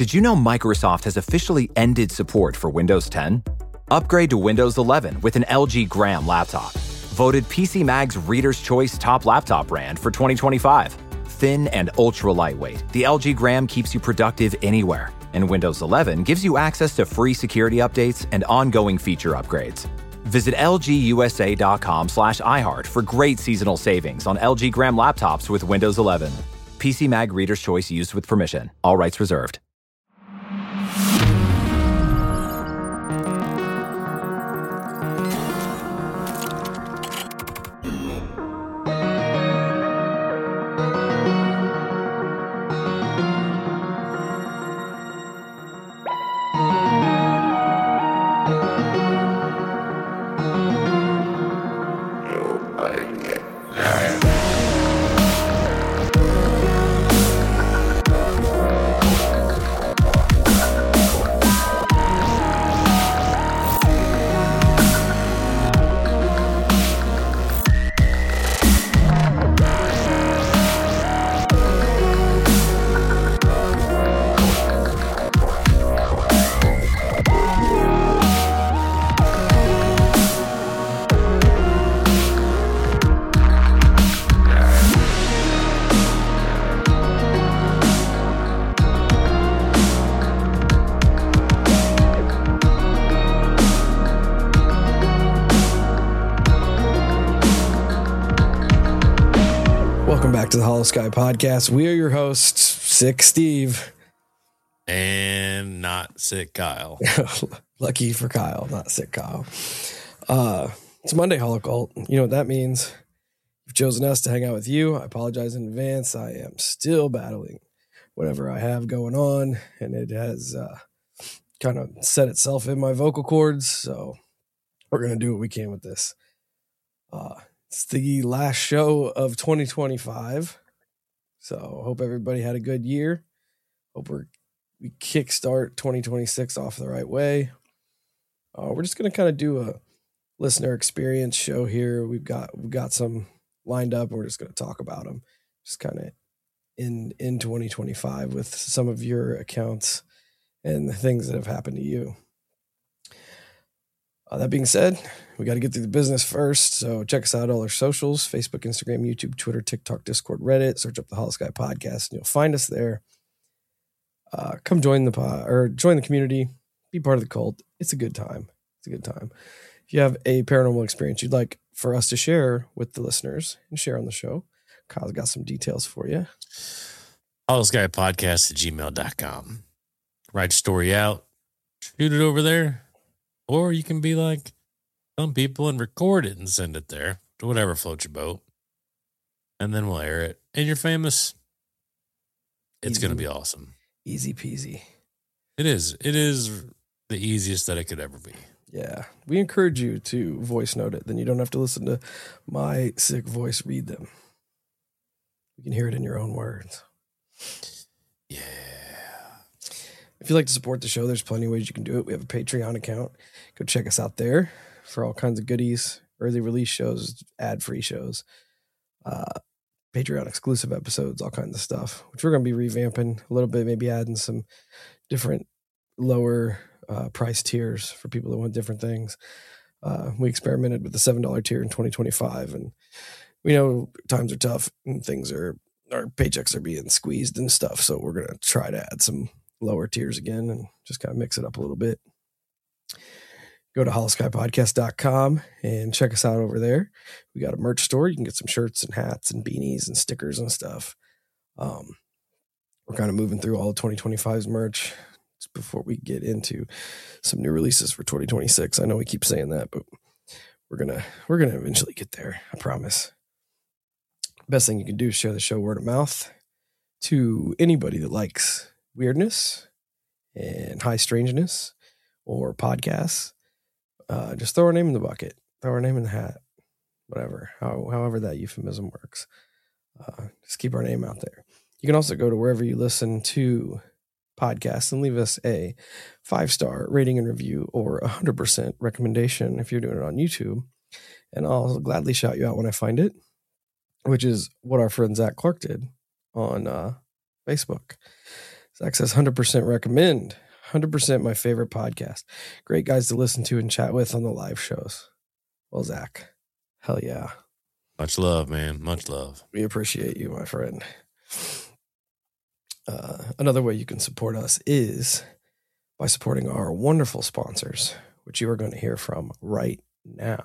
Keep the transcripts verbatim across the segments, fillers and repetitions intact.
Did you know Microsoft has officially ended support for Windows ten? Upgrade to Windows eleven with an L G Gram laptop. Voted P C Mag's Reader's Choice Top Laptop Brand for twenty twenty-five. Thin and ultra lightweight, the L G Gram keeps you productive anywhere. And Windows eleven gives you access to free security updates and ongoing feature upgrades. Visit lgusa.com slash iHeart for great seasonal savings on L G Gram laptops with Windows eleven. P C Mag Reader's Choice used with permission. All rights reserved. To the Hollow Sky Podcast. We are your hosts, Sick Steve. And not Sick Kyle. Lucky for Kyle, not Sick Kyle. Uh, it's Monday, Hollow Cult. You know what that means. You've chosen us to hang out with you. I apologize in advance. I am still battling whatever I have going on, and it has uh, kind of set itself in my vocal cords, so we're going to do what we can with this. Uh, It's the last show of twenty twenty-five, so hope everybody had a good year. Hope we're, we kickstart twenty twenty-six off the right way. Uh, we're just going to kind of do a listener experience show here. We've got we've got some lined up. We're just going to talk about them, just kind of in in twenty twenty-five with some of your accounts and the things that have happened to you. Uh, that being said, we got to get through the business first. So check us out, all our socials, Facebook, Instagram, YouTube, Twitter, TikTok, Discord, Reddit. Search up the Hollow Sky Podcast and you'll find us there. Uh, come join the pod or join the community. Be part of the cult. It's a good time. It's a good time. If you have a paranormal experience you'd like for us to share with the listeners and share on the show, Kyle's got some details for you. Hollow Sky Podcast at gmail dot com. Write a story out. Shoot it over there. Or you can be like some people and record it and send it there to whatever floats your boat. And then we'll air it. And you're famous. It's going to be awesome. Easy peasy. It is. It is the easiest that it could ever be. Yeah. We encourage you to voice note it. Then you don't have to listen to my sick voice read them. You can hear it in your own words. Yeah. If you'd like to support the show, there's plenty of ways you can do it. We have a Patreon account. Go check us out there for all kinds of goodies, early release shows, ad-free shows, uh, Patreon exclusive episodes, all kinds of stuff, which we're going to be revamping a little bit, maybe adding some different lower uh, price tiers for people that want different things. Uh, we experimented with the seven dollars tier in twenty twenty-five, and we know times are tough and things are, our paychecks are being squeezed and stuff, so we're going to try to add some lower tiers again and just kind of mix it up a little bit. Go to hollow sky podcast dot com and check us out over there. We got a merch store. You can get some shirts and hats and beanies and stickers and stuff. Um, we're kind of moving through all of twenty twenty-five's merch before we get into some new releases for twenty twenty-six. I know we keep saying that, but we're gonna we're gonna eventually get there. I promise. Best thing you can do is share the show word of mouth to anybody that likes weirdness and high strangeness or podcasts. Uh, just throw our name in the bucket, throw our name in the hat, whatever, how, however that euphemism works. Uh, just keep our name out there. You can also go to wherever you listen to podcasts and leave us a five-star rating and review or a one hundred percent recommendation if you're doing it on YouTube. And I'll gladly shout you out when I find it, which is what our friend Zach Clark did on uh, Facebook. Access one hundred percent recommend. one hundred percent my favorite podcast. Great guys to listen to and chat with on the live shows. Well, Zach, hell yeah. Much love, man. Much love. We appreciate you, my friend. Uh, another way you can support us is by supporting our wonderful sponsors, which you are going to hear from right now.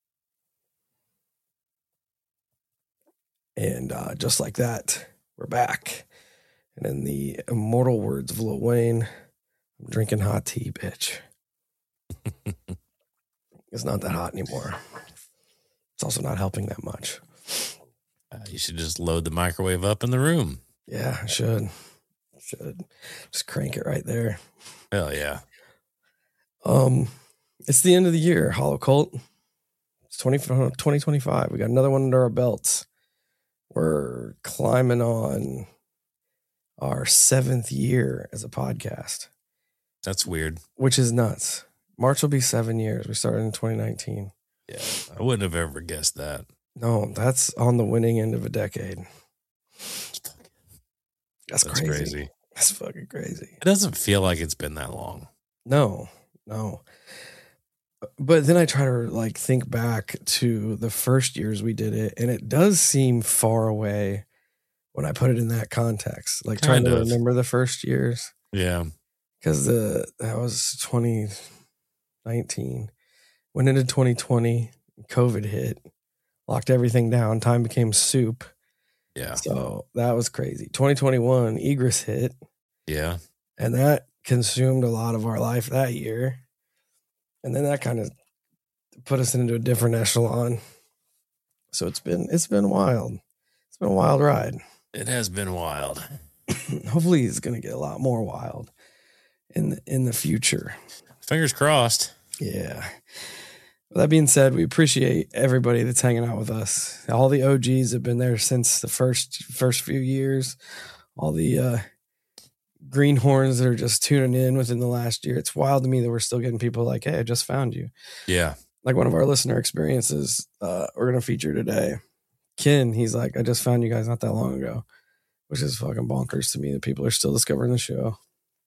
And uh, just like that, we're back. And in the immortal words of Lil Wayne, I'm drinking hot tea, bitch. It's not that hot anymore. It's also not helping that much. Uh, you should just load the microwave up in the room. Yeah, I should. Should. Just crank it right there. Hell yeah. Um, It's the end of the year, Hollow Cult. It's twenty twenty-five. We got another one under our belts. We're climbing on our seventh year as a podcast. That's weird. Which is nuts. March will be seven years. We started in twenty nineteen. Yeah, I wouldn't have ever guessed that. No, that's on the winning end of a decade. That's, That's crazy. crazy. That's fucking crazy. It doesn't feel like it's been that long. No, no. But then I try to like think back to the first years we did it, and it does seem far away when I put it in that context. Like Kind trying to of. remember the first years. Yeah. Because the that was twenty nineteen. Went into twenty twenty, COVID hit, locked everything down. Time became soup. Yeah. So that was crazy. twenty twenty-one, Egress hit, Yeah. and that consumed a lot of our life that year. And then that kind of put us into a different echelon. So it's been it's been wild. It's been a wild ride. It has been wild. Hopefully it's going to get a lot more wild in the, in the future. Fingers crossed. Yeah. With that being said, we appreciate everybody that's hanging out with us. All the O Gs have been there since the first first few years. All the uh, greenhorns that are just tuning in within the last year. It's wild to me that we're still getting people like, hey, I just found you. Yeah. Like one of our listener experiences uh, we're going to feature today. Ken, he's like, I just found you guys not that long ago, which is fucking bonkers to me that people are still discovering the show.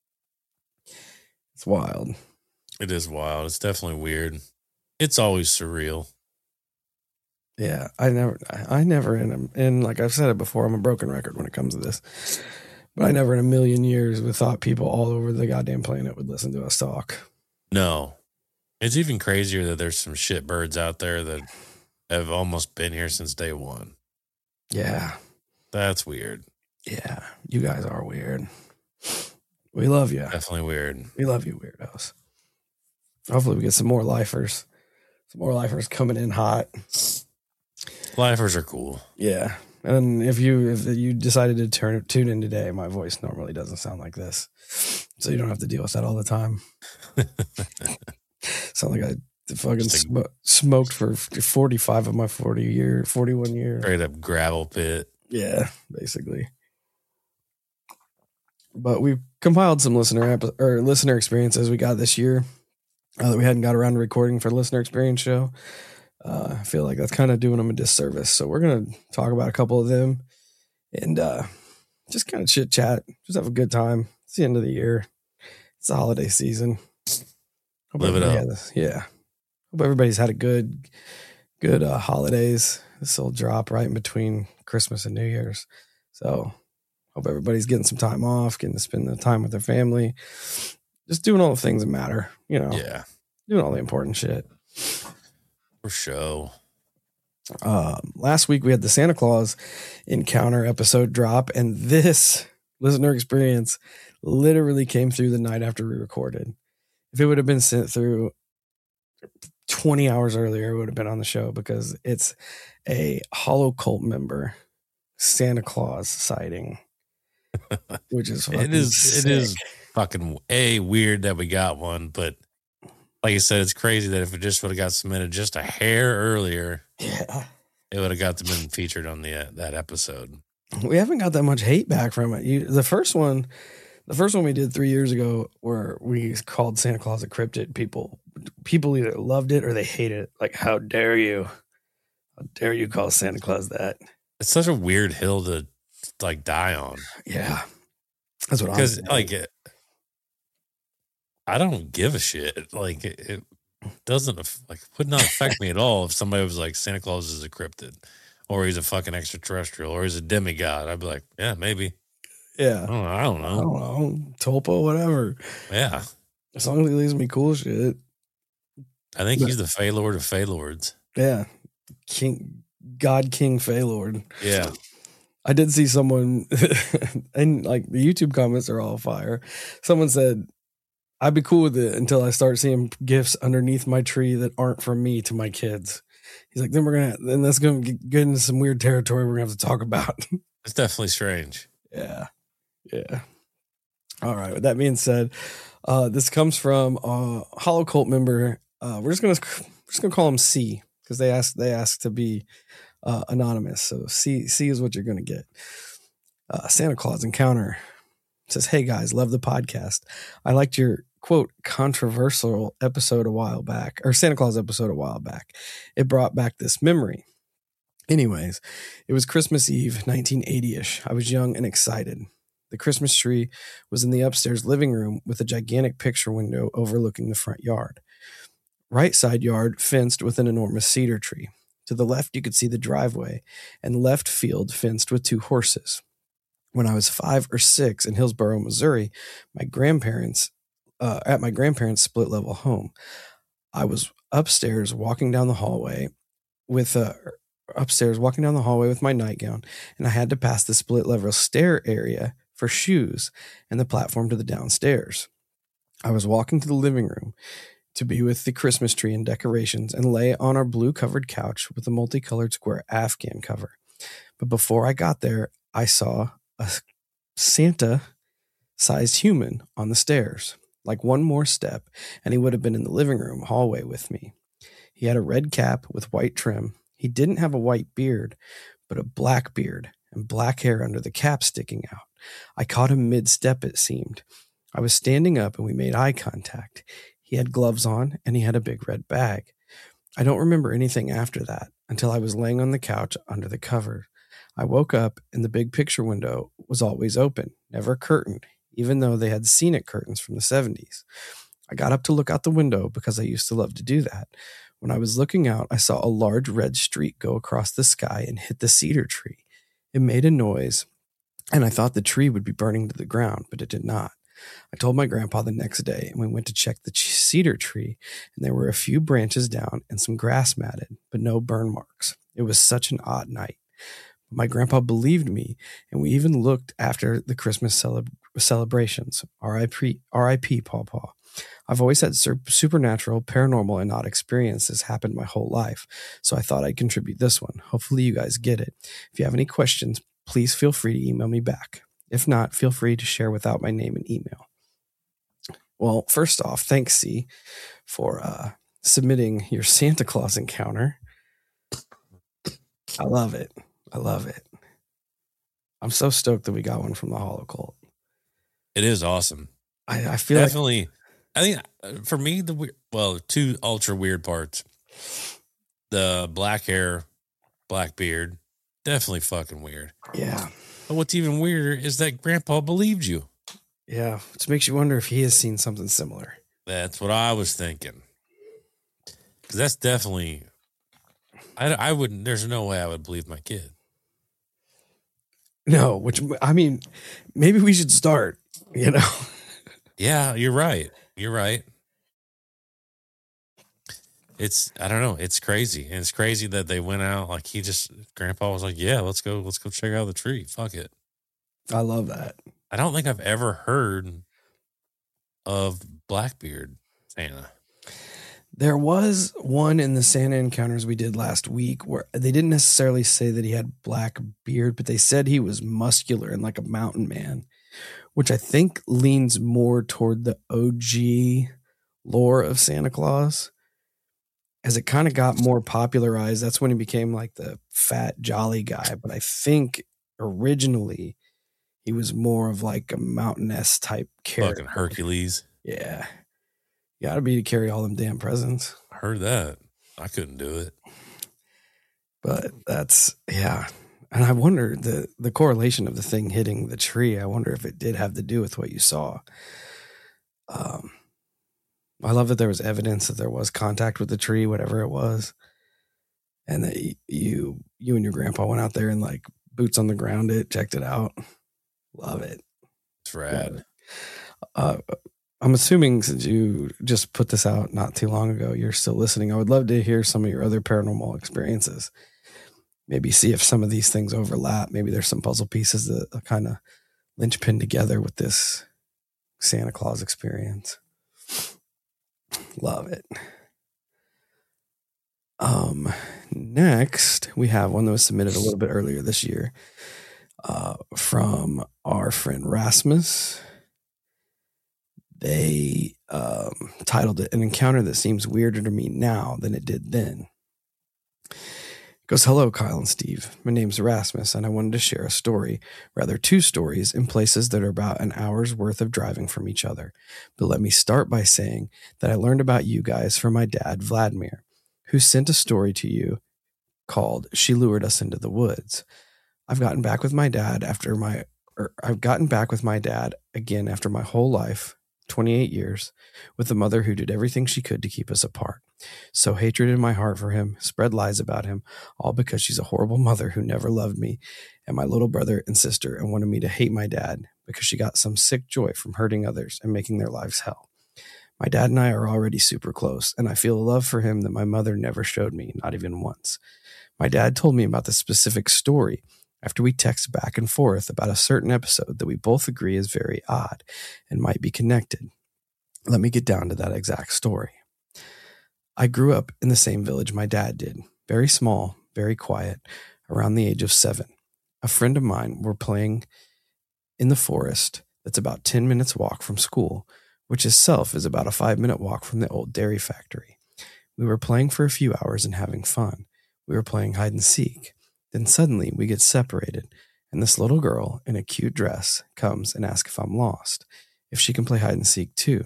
It's wild. It is wild. It's definitely weird. It's always surreal. Yeah, I never, I, I never in, a, in like I've said it before, I'm a broken record when it comes to this, but I never in a million years would thought people all over the goddamn planet would listen to us talk. No. It's even crazier that there's some shit birds out there that have almost been here since day one. Yeah, That's weird. yeah, you guys are weird. We love you. Definitely weird. We love you, weirdos. Hopefully, we get some more lifers, some more lifers coming in hot. Lifers are cool. Yeah. And if you if you decided to turn tune in today, my voice normally doesn't sound like this, so you don't have to deal with that all the time. Sound like I fucking Just a- sm- smoked for forty-five of my forty year, forty-one year. Straight up gravel pit. Yeah, basically. But we compiled some listener epi- or listener experiences we got this year uh, that we hadn't got around to recording for the listener experience show. Uh, I feel like that's kind of doing them a disservice. So we're going to talk about a couple of them and uh, just kind of chit chat, just have a good time. It's the end of the year. It's the holiday season. Hope Live it everybody up. has- yeah. Hope everybody's had a good, good uh, holidays. This will drop right in between Christmas and New Year's. So hope everybody's getting some time off, getting to spend the time with their family, just doing all the things that matter, you know, Yeah. doing all the important shit. For sure. Um, last week we had the Santa Claus encounter episode drop, and this listener experience literally came through the night after we recorded. If it would have been sent through twenty hours earlier, it would have been on the show because it's a Hollow Cult member Santa Claus sighting, which is It fucking is sick. it is fucking a weird that we got one, but like I said, it's crazy that if it just would have got submitted just a hair earlier, Yeah. it would have got to been featured on the uh, that episode. We haven't got that much hate back from it. You, the first one, the first one we did three years ago, where we called Santa Claus a cryptid. People, people either loved it or they hated it. Like, how dare you? How dare you call Santa Claus that? It's such a weird hill to like die on. Yeah. That's what I'm Because saying. like, it, I don't give a shit. Like it, it doesn't aff- like would not affect me at all if somebody was like Santa Claus is a cryptid, or he's a fucking extraterrestrial, or he's a demigod. I'd be like, yeah, maybe. Yeah. I don't know. I don't I know. don't know. Tulpa, whatever. Yeah. As long as he leaves me cool shit. I think But- he's the Fey Lord of Fey Lords. Yeah. King, God King Feylord. Yeah. I did see someone, and like the YouTube comments are all fire. Someone said, I'd be cool with it until I start seeing gifts underneath my tree that aren't from me to my kids. He's like, then we're going to, then that's going to get into some weird territory we're going to have to talk about. It's definitely strange. Yeah. Yeah. All right. With that being said, uh, this comes from a Hollow Cult member. Uh, we're just going to, we're just going to call him C because they asked, they asked to be uh, anonymous. So C, C is what you're going to get. Uh, Santa Claus encounter. Says, hey guys, love the podcast. I liked your quote controversial episode a while back, or Santa Claus episode a while back. It brought back this memory. Anyways, it was Christmas Eve, nineteen eighty-ish. I was young and excited. The Christmas tree was in the upstairs living room with a gigantic picture window overlooking the front yard. Right side yard fenced with an enormous cedar tree. To the left, you could see the driveway, and left field fenced with two horses. When I was five or six in Hillsboro, Missouri, my grandparents, uh, at my grandparents' split level home, I was upstairs walking down the hallway with, uh, upstairs walking down the hallway with my nightgown, and I had to pass the split level stair area for shoes and the platform to the downstairs. I was walking to the living room to be with the Christmas tree and decorations and lay on our blue covered couch with a multicolored square Afghan cover. But before I got there, I saw a Santa-sized human on the stairs. Like one more step, and he would have been in the living room hallway with me. He had a red cap with white trim. He didn't have a white beard, but a black beard and black hair under the cap sticking out. I caught him mid-step, it seemed. I was standing up, and we made eye contact. He had gloves on, and he had a big red bag. I don't remember anything after that until I was laying on the couch under the cover. I woke up and the big picture window was always open, never curtained, even though they had scenic curtains from the seventies. I got up to look out the window because I used to love to do that. When I was looking out, I saw a large red streak go across the sky and hit the cedar tree. It made a noise, and I thought the tree would be burning to the ground, but it did not. I told my grandpa the next day, and we went to check the cedar tree, and there were a few branches down and some grass matted, but no burn marks. It was such an odd night. My grandpa believed me, and we even looked after the Christmas celeb- celebrations. R I P R I P Pawpaw. I've always had sur- supernatural, paranormal, and odd experiences happen my whole life, so I thought I'd contribute this one. Hopefully you guys get it. If you have any questions, please feel free to email me back. If not, feel free to share without my name and email. Well, first off, thanks, C, for uh, submitting your Santa Claus encounter. I love it. I love it. I'm so stoked that we got one from the Hollow Cult. It is awesome. I, I feel Definitely. Like, I think uh, for me, the we- well, two ultra weird parts. The black hair, black beard, definitely fucking weird. Yeah. But what's even weirder is that Grandpa believed you. Yeah. Which makes you wonder if he has seen something similar. That's what I was thinking. Because that's definitely, I, I wouldn't, there's no way I would believe my kid. No, which, I mean, maybe we should start, you know? Yeah, you're right. You're right. It's, I don't know. It's crazy. And it's crazy that they went out. Like he just, Grandpa was like, yeah, let's go, let's go check out the tree. Fuck it. I love that. I don't think I've ever heard of Blackbeard Santa. There was one in the Santa encounters we did last week where they didn't necessarily say that he had black beard, but they said he was muscular and like a mountain man, which I think leans more toward the O G lore of Santa Claus. As it kind of got more popularized, that's when he became like the fat, jolly guy. But I think originally he was more of like a mountainous type character. Fucking Hercules. Yeah. You gotta be to carry all them damn presents. I heard that. I couldn't do it. But that's, yeah. and I wonder the, the correlation of the thing hitting the tree. I wonder if it did have to do with what you saw. Um, I love that there was evidence that there was contact with the tree, whatever it was. And that you, you and your grandpa went out there and like boots on the ground it, checked it out. Love it. It's rad. Uh, I'm assuming since you just put this out not too long ago, you're still listening. I would love to hear some of your other paranormal experiences. Maybe see if some of these things overlap. Maybe there's some puzzle pieces that kind of linchpin together with this Santa Claus experience. Love it. Um, next, we have one that was submitted a little bit earlier this year uh, from our friend Rasmus. They um, titled it An Encounter That Seems Weirder to Me Now Than It Did Then. It goes, hello, Kyle and Steve. My name's Rasmus, and I wanted to share a story, rather two stories, in places that are about an hour's worth of driving from each other. But let me start by saying that I learned about you guys from my dad, Vladimir, who sent a story to you called She Lured Us into the Woods. I've gotten back with my dad after my, or I've gotten back with my dad again after my whole life, twenty-eight years, with a mother who did everything she could to keep us apart. So hatred in my heart for him, spread lies about him, all because she's a horrible mother who never loved me and my little brother and sister and wanted me to hate my dad because she got some sick joy from hurting others and making their lives hell. My dad and I are already super close, and I feel a love for him that my mother never showed me, not even once. My dad told me about the specific story after we text back and forth about a certain episode that we both agree is very odd and might be connected. Let me get down to that exact story. I grew up in the same village my dad did, very small, very quiet, around the age of seven. A friend of mine were playing in the forest that's about ten minutes walk from school, which itself is about a five-minute walk from the old dairy factory. We were playing for a few hours and having fun. We were playing hide and seek. Then suddenly we get separated, and this little girl in a cute dress comes and asks if I'm lost, if she can play hide and seek too.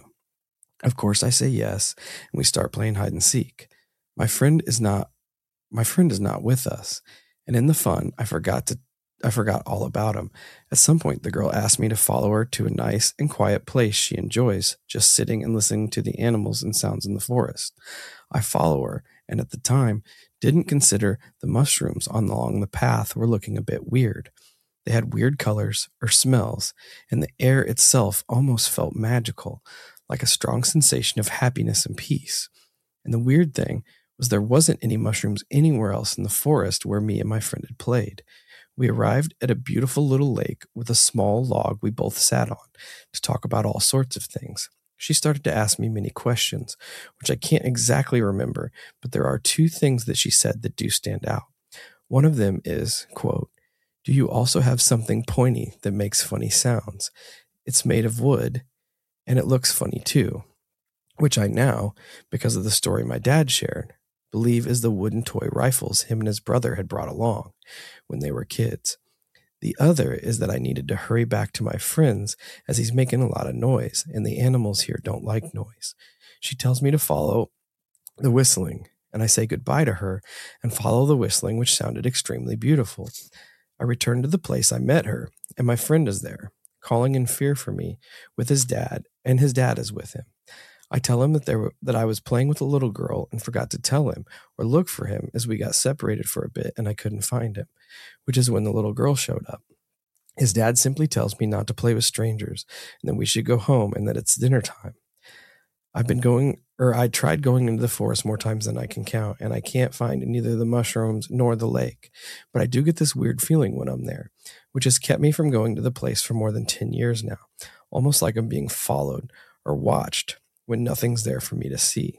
Of course, I say yes, and we start playing hide and seek. My friend is not, my friend is not with us, and in the fun, I forgot to I forgot all about him. At some point, the girl asked me to follow her to a nice and quiet place she enjoys, just sitting and listening to the animals and sounds in the forest. I follow her, and at the time, didn't consider the mushrooms on along the path were looking a bit weird. They had weird colors or smells, and the air itself almost felt magical, like a strong sensation of happiness and peace. And the weird thing was there wasn't any mushrooms anywhere else in the forest where me and my friend had played. We arrived at a beautiful little lake with a small log we both sat on to talk about all sorts of things. She started to ask me many questions, which I can't exactly remember, but there are two things that she said that do stand out. One of them is, quote, "Do you also have something pointy that makes funny sounds? It's made of wood, and it looks funny too," which I now, because of the story my dad shared, believe is the wooden toy rifles him and his brother had brought along when they were kids. The other is that I needed to hurry back to my friend's as he's making a lot of noise, and the animals here don't like noise. She tells me to follow the whistling, and I say goodbye to her and follow the whistling, which sounded extremely beautiful. I return to the place I met her, and my friend is there, calling in fear for me with his dad, and his dad is with him. I tell him that there were, that I was playing with a little girl and forgot to tell him or look for him as we got separated for a bit and I couldn't find him, which is when the little girl showed up. His dad simply tells me not to play with strangers and that we should go home and that it's dinner time. I've been going, or I tried going into the forest more times than I can count, and I can't find neither the mushrooms nor the lake, but I do get this weird feeling when I'm there, which has kept me from going to the place for more than ten years now, almost like I'm being followed or watched when nothing's there for me to see.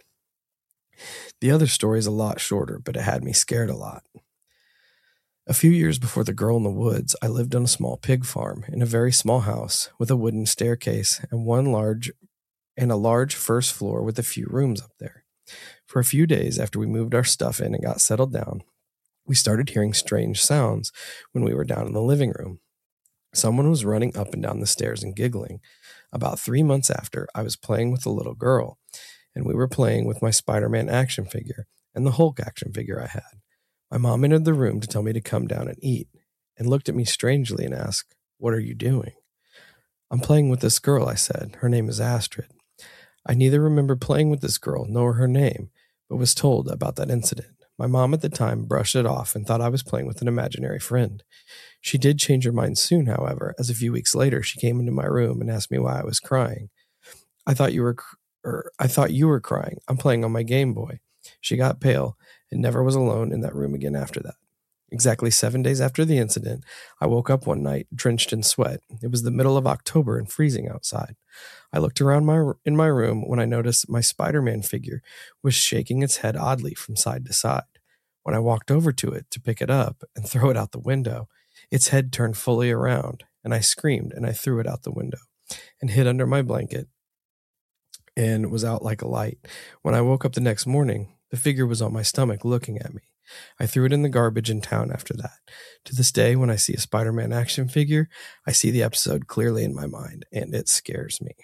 The other story is a lot shorter, but it had me scared a lot. A few years before the girl in the woods, I lived on a small pig farm in a very small house with a wooden staircase and one large and a large first floor with a few rooms up there. For a few days after we moved our stuff in and got settled down, we started hearing strange sounds when we were down in the living room. Someone was running up and down the stairs and giggling. About three months after, I was playing with a little girl, and we were playing with my Spider-Man action figure and the Hulk action figure I had. My mom entered the room to tell me to come down and eat, and looked at me strangely and asked, "What are you doing?" "I'm playing with this girl," I said. "Her name is Astrid." I neither remember playing with this girl nor her name, but was told about that incident. My mom at the time brushed it off and thought I was playing with an imaginary friend. She did change her mind soon, however, as a few weeks later she came into my room and asked me why I was crying. I thought you were, cr- or I thought you were crying. I'm playing on my Game Boy. She got pale and never was alone in that room again after that. Exactly seven days after the incident, I woke up one night drenched in sweat. It was the middle of October and freezing outside. I looked around my in my room when I noticed my Spider-Man figure was shaking its head oddly from side to side. When I walked over to it to pick it up and throw it out the window, its head turned fully around, and I screamed and I threw it out the window and hid under my blanket and was out like a light. When I woke up the next morning, the figure was on my stomach looking at me. I threw it in the garbage in town after that. To this day, when I see a Spider-Man action figure, I see the episode clearly in my mind, and it scares me.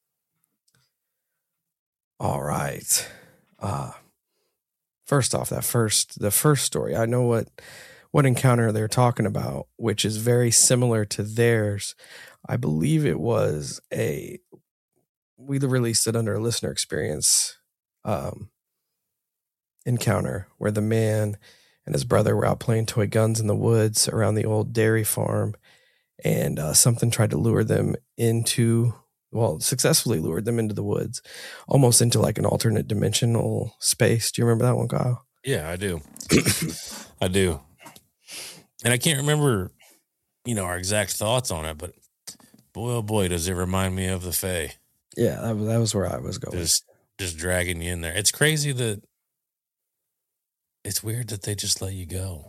All right. Uh, first off, that first the first story, I know what what encounter they're talking about, which is very similar to theirs. I believe it was a we released it under a listener experience um, encounter where the man and his brother were out playing toy guns in the woods around the old dairy farm, and uh, something tried to lure them into, well, successfully lured them into the woods, almost into like an alternate dimensional space. Do you remember that one, Kyle? Yeah, I do. I do. And I can't remember, you know, our exact thoughts on it, but boy, oh boy, does it remind me of the Fae. Yeah, that was, that was where I was going. Just, just dragging you in there. It's crazy that it's weird that they just let you go.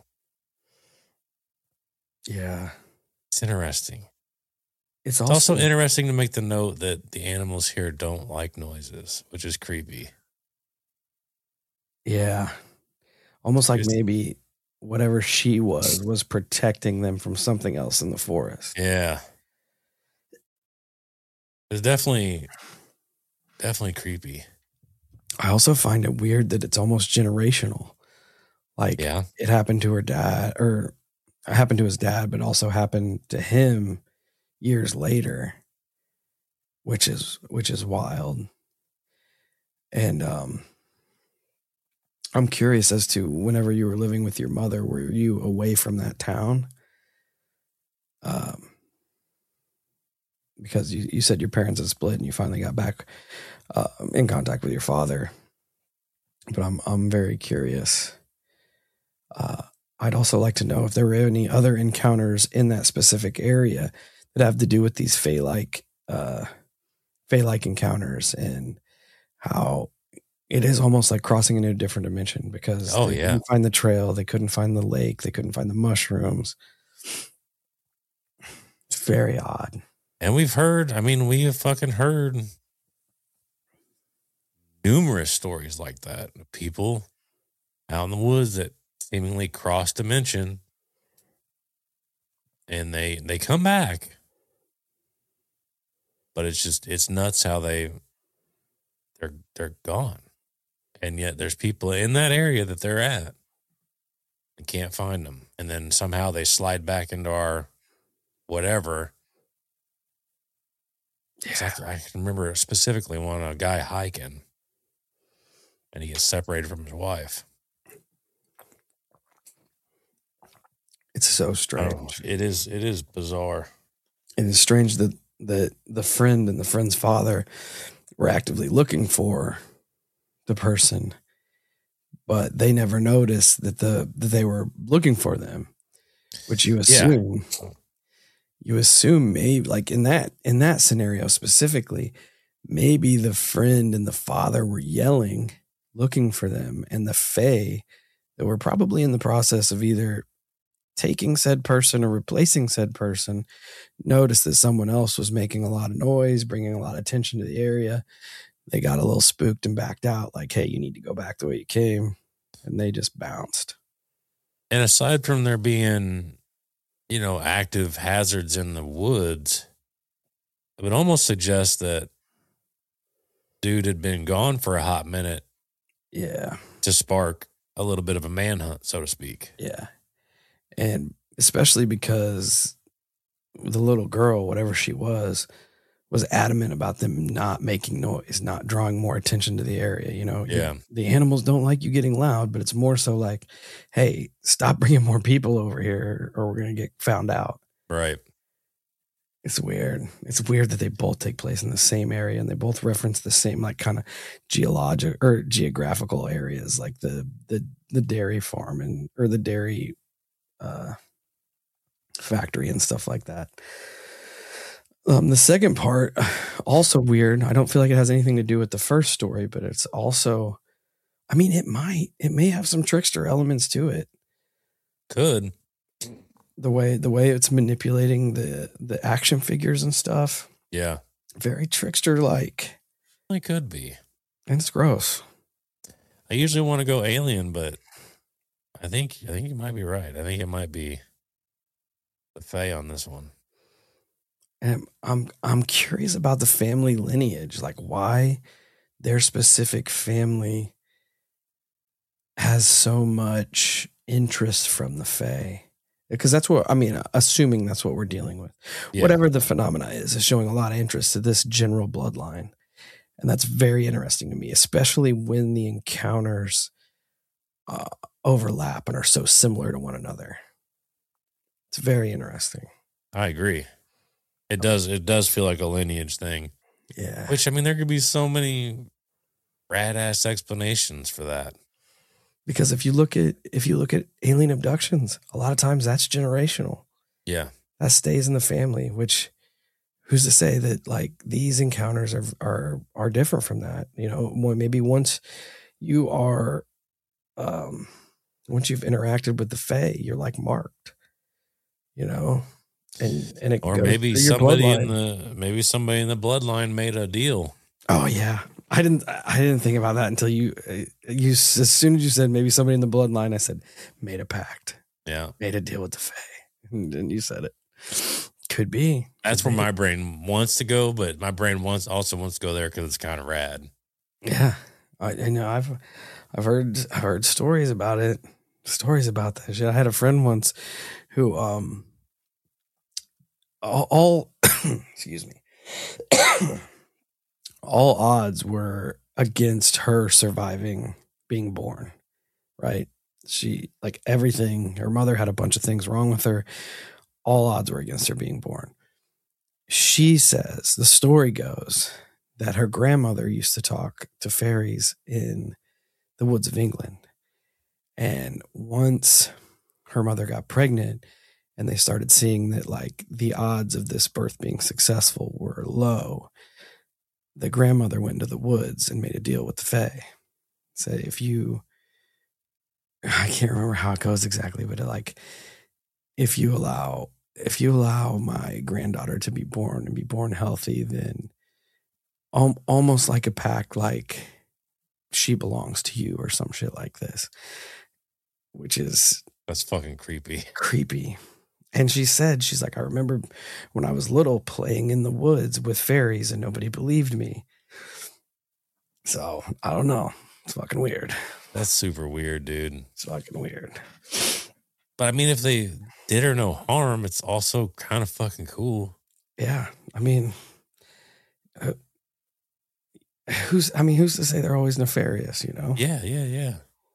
Yeah. It's interesting. It's It's also, also interesting to make the note that the animals here don't like noises, which is creepy. yeah, almost like Just- maybe whatever she was was protecting them from something else in the forest. Yeah. It's definitely, definitely creepy. I also find it weird that it's almost generational. Like Yeah. it happened to her dad, or it happened to his dad, but also happened to him years later, which is which is wild. And um, I'm curious as to whenever you were living with your mother, were you away from that town? Um, because you, you said your parents had split and you finally got back uh, in contact with your father. But I'm I'm very curious. Uh, I'd also like to know if there were any other encounters in that specific area that have to do with these Fae-like, uh, Fae-like encounters, and how it is almost like crossing into a different dimension because Oh, they yeah. couldn't find the trail, they couldn't find the lake, they couldn't find the mushrooms. It's very odd. And we've heard, I mean, we have fucking heard numerous stories like that. Of people out in the woods that seemingly cross dimension and they they come back. But it's just it's nuts how they they're they're gone. And yet there's people in that area that they're at and can't find them. And then somehow they slide back into our whatever. Yeah. I, I can remember specifically one, a guy hiking and he gets separated from his wife. It's so Oh, strange. it is it is bizarre. And it's strange that the the friend and the friend's father were actively looking for the person, but they never noticed that the that they were looking for them, which you assume you assume maybe like in that in that scenario specifically, maybe the friend and the father were yelling, looking for them, and the Fae that were probably in the process of either taking said person or replacing said person noticed that someone else was making a lot of noise, bringing a lot of attention to the area. They got a little spooked and backed out like, hey, you need to go back the way you came. And they just bounced. And aside from there being, you know, active hazards in the woods, it would almost suggest that dude had been gone for a hot minute Yeah. to spark a little bit of a manhunt, so to speak. Yeah. And especially because the little girl, whatever she was, was adamant about them not making noise, not drawing more attention to the area. You know, Yeah. You- the animals don't like you getting loud, but it's more so like, hey, stop bringing more people over here or we're going to get found out. Right. It's weird. It's weird that they both take place in the same area and they both reference the same like kind of geologic or geographical areas, like the the the dairy farm and or the dairy uh, factory and stuff like that. Um, the second part, also weird. I don't feel like it has anything to do with the first story, but it's also, I mean, it might, it may have some trickster elements to it. Could. The way the way it's manipulating the the action figures and stuff, Yeah. very trickster like. It could be. And it's gross. I usually want to go Alien, but I think I think you might be right. I think it might be the Fae on this one. And I'm I'm curious about the family lineage, like why their specific family has so much interest from the Fae. Because that's what, I mean, assuming that's what we're dealing with. Yeah. Whatever the phenomena is, is showing a lot of interest to this general bloodline. And that's very interesting to me, especially when the encounters uh, overlap and are so similar to one another. It's very interesting. I agree. It does. It does feel like a lineage thing. Yeah. Which, I mean, there could be so many rad ass explanations for that. Because if you look at if you look at alien abductions, a lot of times that's generational. Yeah. That stays in the family, which who's to say that like these encounters are are are different from that? You know, maybe once you are um once you've interacted with the Fae, you're like marked. You know? And and it Or goes maybe through your somebody in bloodline. the maybe somebody in the bloodline made a deal. Oh yeah. I didn't. I didn't think about that until you. You as soon as you said maybe somebody in the bloodline, I said made a pact, Yeah. made a deal with the Fae, and then you said it. Could be. That's Could where be. my brain wants to go, but my brain wants also wants to go there because it's kind of rad. Yeah, I, I know. I've I've heard I've heard stories about it. Stories about that shit. I had a friend once who um all, all excuse me. all odds were against her surviving being born, right? She, like everything, her mother had a bunch of things wrong with her. All odds were against her being born. She says, the story goes that her grandmother used to talk to fairies in the woods of England. And once her mother got pregnant and they started seeing that like the odds of this birth being successful were low, the grandmother went into the woods and made a deal with the Fae. Said, if you, I can't remember how it goes exactly, but like, if you allow, if you allow my granddaughter to be born and be born healthy, then al- almost like a pact, like she belongs to you or some shit like this, which is That's fucking creepy. creepy. And she said, she's like, I remember when I was little playing in the woods with fairies and nobody believed me. So I don't know. It's fucking weird. That's super weird, dude. It's fucking weird. But I mean, if they did her no harm, it's also kind of fucking cool. Yeah. I mean, uh, who's, I mean, who's to say they're always nefarious, you know? Yeah, yeah, yeah.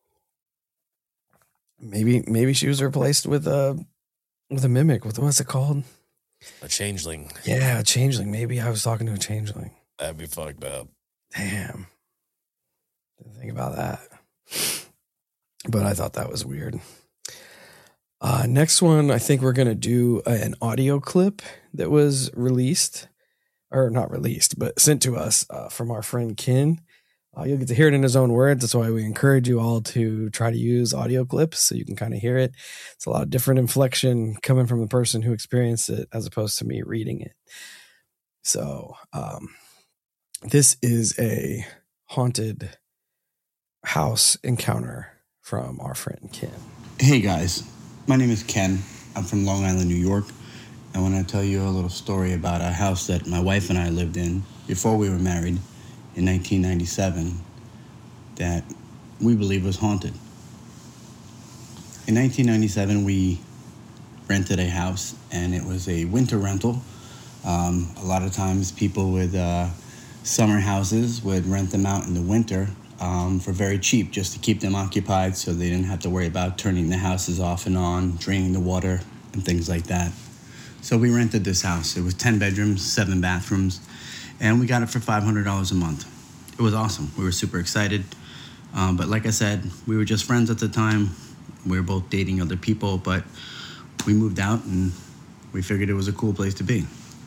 Maybe, maybe she was replaced with a, with a mimic. With what's it called? A changeling. Yeah, a changeling. Maybe I was talking to a changeling. That'd be fucked up. Damn. Didn't think about that. But I thought that was weird. Uh, next one, I think we're going to do an audio clip that was released, or not released, but sent to us uh, from our friend Ken. Uh, you'll get to hear it in his own words. That's why we encourage you all to try to use audio clips so you can kind of hear it. It's a lot of different inflection coming from the person who experienced it as opposed to me reading it. So um, this is a haunted house encounter from our friend Ken. Hey guys, my name is Ken. I'm from Long Island, New York. I want to tell you a little story about a house that my wife and I lived in before we were married in nineteen ninety-seven that we believe was haunted. In nineteen ninety-seven, we rented a house, and it was a winter rental. Um, a lot of times people with uh, summer houses would rent them out in the winter um, for very cheap, just to keep them occupied so they didn't have to worry about turning the houses off and on, draining the water, and things like that. So we rented this house. It was ten bedrooms, seven bathrooms, and we got it for five hundred dollars a month. It was awesome. We were super excited. Um, but like I said, we were just friends at the time. We were both dating other people, but we moved out and we figured it was a cool place to be.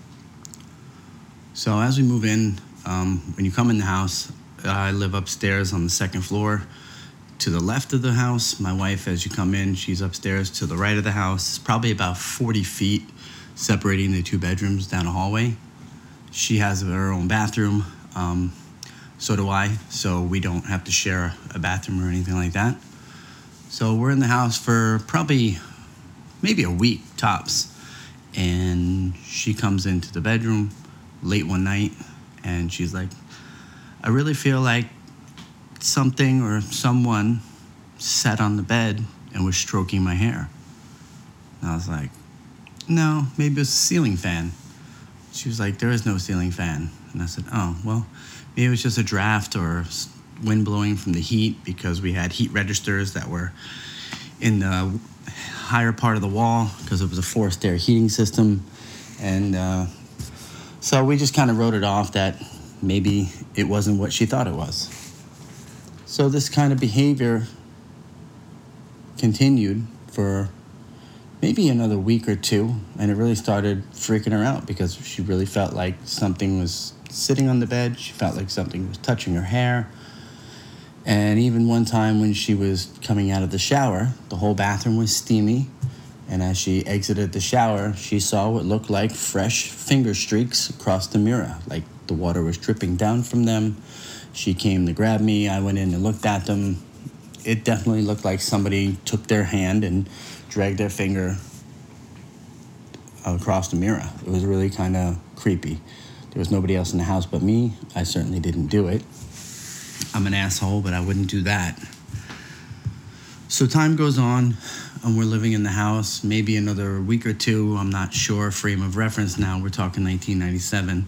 So as we move in, um, when you come in the house, I live upstairs on the second floor. To the left of the house, my wife, as you come in, she's upstairs. To the right of the house, it's probably about forty feet separating the two bedrooms down a hallway. She has her own bathroom. Um, so do I, so we don't have to share a bathroom or anything like that. So we're in the house for probably maybe a week tops. And she comes into the bedroom late one night and she's like, I really feel like something or someone sat on the bed and was stroking my hair. And I was like, no, maybe it's a ceiling fan. She was like, there is no ceiling fan. And I said, oh, well, maybe it was just a draft or wind blowing from the heat, because we had heat registers that were in the higher part of the wall because it was a forced air heating system. And uh, so we just kind of wrote it off that maybe it wasn't what she thought it was. So this kind of behavior continued for maybe another week or two, and it really started freaking her out because she really felt like something was sitting on the bed. She felt like something was touching her hair. And even one time when she was coming out of the shower, the whole bathroom was steamy, and as she exited the shower, she saw what looked like fresh finger streaks across the mirror, like the water was dripping down from them. She came to grab me. I went in and looked at them. It definitely looked like somebody took their hand and dragged their finger across the mirror. It was really kind of creepy. There was nobody else in the house but me. I certainly didn't do it. I'm an asshole, but I wouldn't do that. So time goes on, and we're living in the house. Maybe another week or two. I'm not sure. Frame of reference now. We're talking nineteen ninety-seven.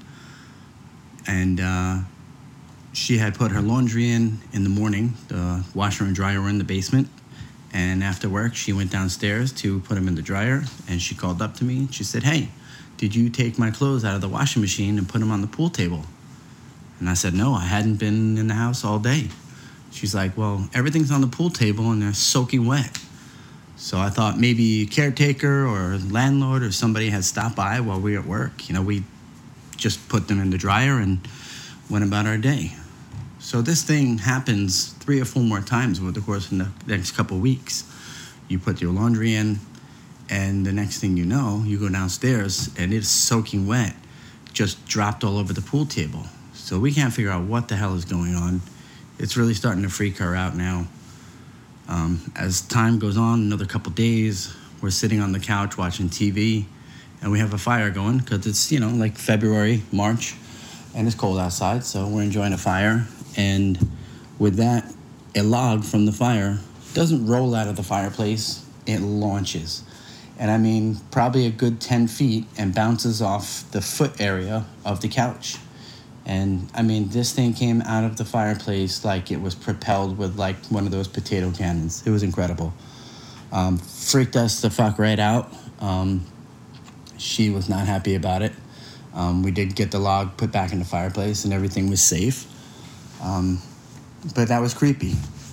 And uh, she had put her laundry in in the morning. The washer and dryer were in the basement. And after work, she went downstairs to put them in the dryer. And she called up to me. And she said, hey, did you take my clothes out of the washing machine and put them on the pool table? And I said, no, I hadn't been in the house all day. She's like, well, everything's on the pool table and they're soaking wet. So I thought maybe a caretaker or landlord or somebody had stopped by while we were at work. You know, we just put them in the dryer and went about our day. So this thing happens three or four more times over the course of the next couple of weeks. You put your laundry in, and the next thing you know, you go downstairs and it's soaking wet, just dropped all over the pool table. So we can't figure out what the hell is going on. It's really starting to freak her out now. Um, as time goes on, another couple days, we're sitting on the couch watching T V, and we have a fire going because it's, you know, like February, March, and it's cold outside, so we're enjoying a fire. And with that, a log from the fire doesn't roll out of the fireplace, it launches. And I mean, probably a good ten feet and bounces off the foot area of the couch. And I mean, this thing came out of the fireplace like it was propelled with like one of those potato cannons. It was incredible. Um, freaked us the fuck right out. Um, she was not happy about it. Um, we did get the log put back in the fireplace and everything was safe. Um, but that was creepy.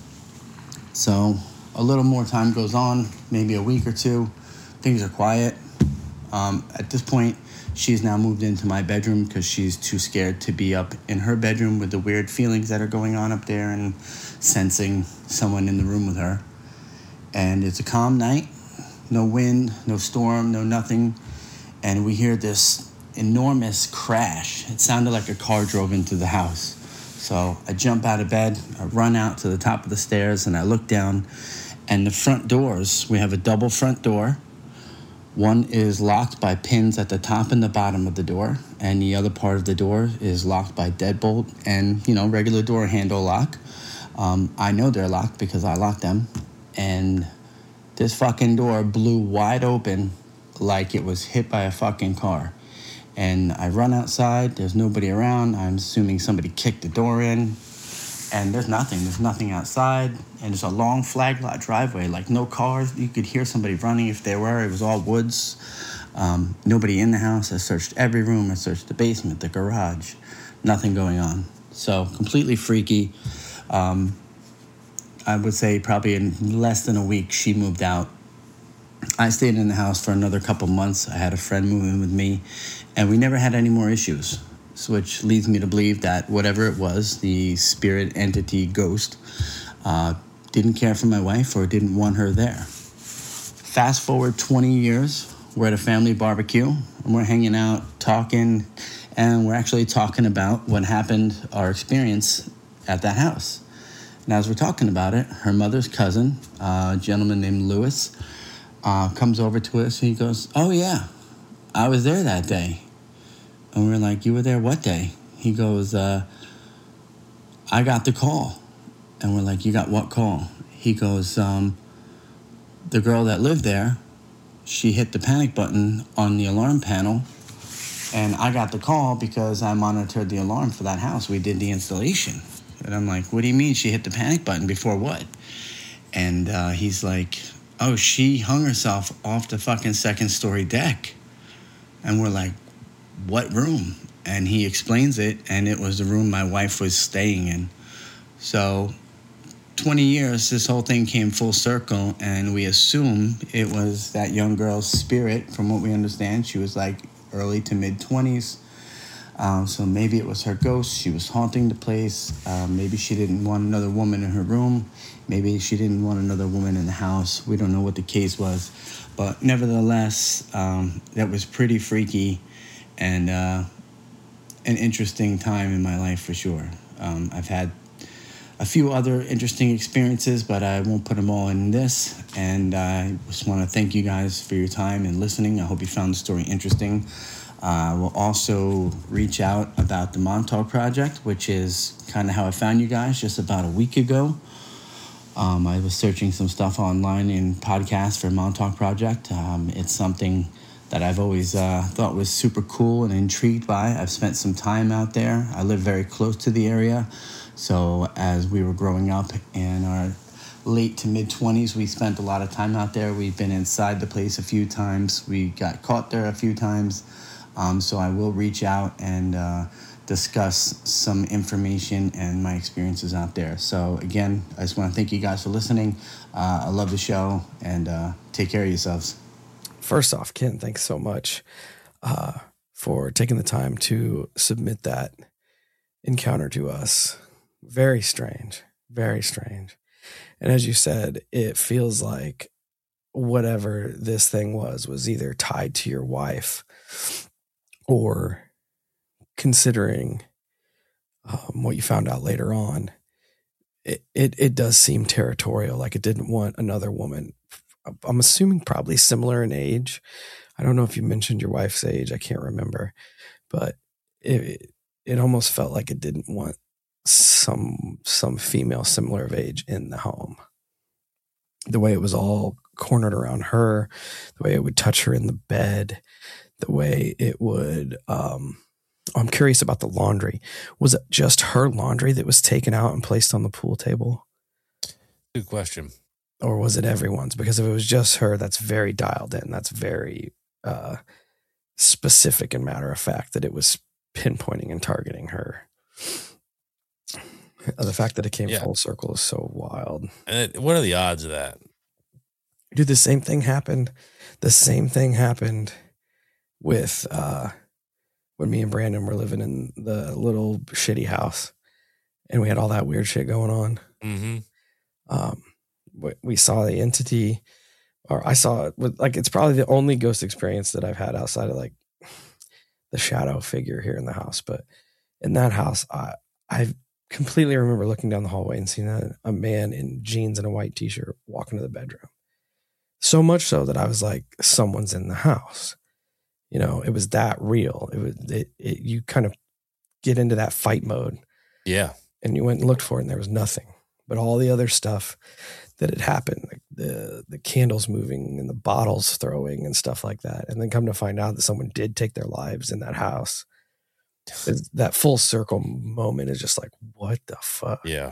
So a little more time goes on, maybe a week or two. Things are quiet. Um, at this point, she's now moved into my bedroom because she's too scared to be up in her bedroom with the weird feelings that are going on up there and sensing someone in the room with her. And it's a calm night, no wind, no storm, no nothing. And we hear this enormous crash. It sounded like a car drove into the house. So I jump out of bed, I run out to the top of the stairs, and I look down. And the front doors, we have a double front door. One is locked by pins at the top and the bottom of the door, and the other part of the door is locked by deadbolt and, you know, regular door handle lock. Um, I know they're locked because I locked them, and this fucking door blew wide open like it was hit by a fucking car. And I run outside, there's nobody around. I'm assuming somebody kicked the door in. And there's nothing, there's nothing outside. And there's a long flag lot driveway, like no cars. You could hear somebody running if there were. It was all woods. Um, nobody in the house. I searched every room. I searched the basement, the garage. Nothing going on. So completely freaky. Um, I would say probably in less than a week, she moved out. I stayed in the house for another couple months. I had a friend move in with me, and we never had any more issues, which leads me to believe that whatever it was, the spirit, entity, ghost, uh, didn't care for my wife or didn't want her there. Fast forward twenty years, we're at a family barbecue, and we're hanging out, talking, and we're actually talking about what happened, our experience at that house. And as we're talking about it, her mother's cousin, uh, a gentleman named Lewis, uh, comes over to us, and he goes, "Oh yeah, I was there that day." And we're like, "You were there what day?" He goes, uh, "I got the call." And we're like, "You got what call?" He goes, um, "The girl that lived there, she hit the panic button on the alarm panel, and I got the call because I monitored the alarm for that house. We did the installation." And I'm like, "What do you mean she hit the panic button before what?" And uh, he's like, "Oh, she hung herself off the fucking second story deck." And we're like, "What room?" And he explains it, and it was the room my wife was staying in. So twenty years, this whole thing came full circle, and we assume it was that young girl's spirit. From what we understand, she was like early to mid-twenties. Um, so maybe it was her ghost. She was haunting the place. Um, maybe she didn't want another woman in her room. Maybe she didn't want another woman in the house. We don't know what the case was. But nevertheless, um, that was pretty freaky and uh, an interesting time in my life for sure. Um, I've had a few other interesting experiences, but I won't put them all in this. And I just want to thank you guys for your time and listening. I hope you found the story interesting. Uh, we'll also reach out about the Montauk Project, which is kind of how I found you guys just about a week ago. Um, I was searching some stuff online in podcasts for Montauk Project. Um, it's something that I've always uh, thought was super cool and intrigued by. I've spent some time out there. I live very close to the area. So as we were growing up in our late to mid-twenties, we spent a lot of time out there. We've been inside the place a few times. We got caught there a few times. Um, so I will reach out and uh, discuss some information and my experiences out there. So again, I just want to thank you guys for listening. Uh, I love the show, and uh, take care of yourselves. First off, Ken, thanks so much uh, for taking the time to submit that encounter to us. Very strange, very strange. And as you said, it feels like whatever this thing was, was either tied to your wife or, considering um, what you found out later on, it, it it does seem territorial, like it didn't want another woman. I'm assuming probably similar in age. I don't know if you mentioned your wife's age. I can't remember. But it it almost felt like it didn't want some some female similar of age in the home. The way it was all cornered around her, the way it would touch her in the bed, the way it would, um, I'm curious about the laundry. Was it just her laundry that was taken out and placed on the pool table? Good question. Or was it everyone's? Because if it was just her, that's very dialed in. That's very uh, specific and matter of fact that it was pinpointing and targeting her. The fact that it came yeah. full circle is so wild. And what are the odds of that? Dude, the same thing happened. The same thing happened with uh, when me and Brandon were living in the little shitty house, and we had all that weird shit going on. Mm-hmm. Um, we saw the entity, or I saw it with, like, it's probably the only ghost experience that I've had outside of like the shadow figure here in the house. But in that house, I I completely remember looking down the hallway and seeing a, a man in jeans and a white t-shirt walk into the bedroom. So much so that I was like, someone's in the house. You know, it was that real. It was, it, it, you kind of get into that fight mode. Yeah. And you went and looked for it, and there was nothing. But all the other stuff that had happened, like the the candles moving and the bottles throwing and stuff like that. And then come to find out that someone did take their lives in that house. It's, that full circle moment is just like, what the fuck? Yeah.